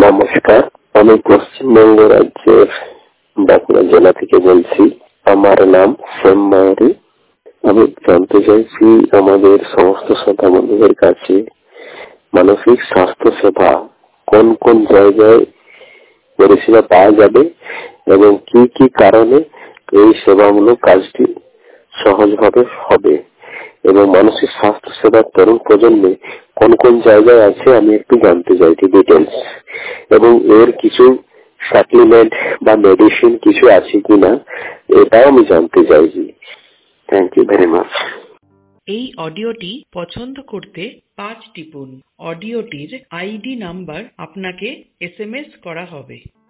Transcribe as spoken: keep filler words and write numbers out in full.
নমস্কার, আমি পশ্চিমবঙ্গ রাজ্যের বাঁকুড়া জেলা থেকে বলছি। আমার নাম শ্যাম মায়ারি। আমি জানতে চাইছি আমাদের সমস্ত শ্রোতা বন্ধুদের কাছে মানসিক স্বাস্থ্য সেবা কোন কোন জায়গায় পরিষেবা পাওয়া যাবে এবং কি কি কারণে এই সেবামূলক কাজটি সহজভাবে হবে এবং মানসিক স্বাস্থ্য সেবার তরুণ প্রজন্মে কোন কোন জায়গায় আছে আমি একটু জানতে চাইছি ডিটেলস, এবং এর কিছু সাপ্লিমেন্ট বা মেডিসিন কিছু আছে কিনা এটাও আমি জানতে চাইছি। Thank you very much. এই অডিওটি পছন্দ করতে পাঁচ টিপুন। অডিওটির আইডি নাম্বার আপনাকে এস এম এস করা হবে।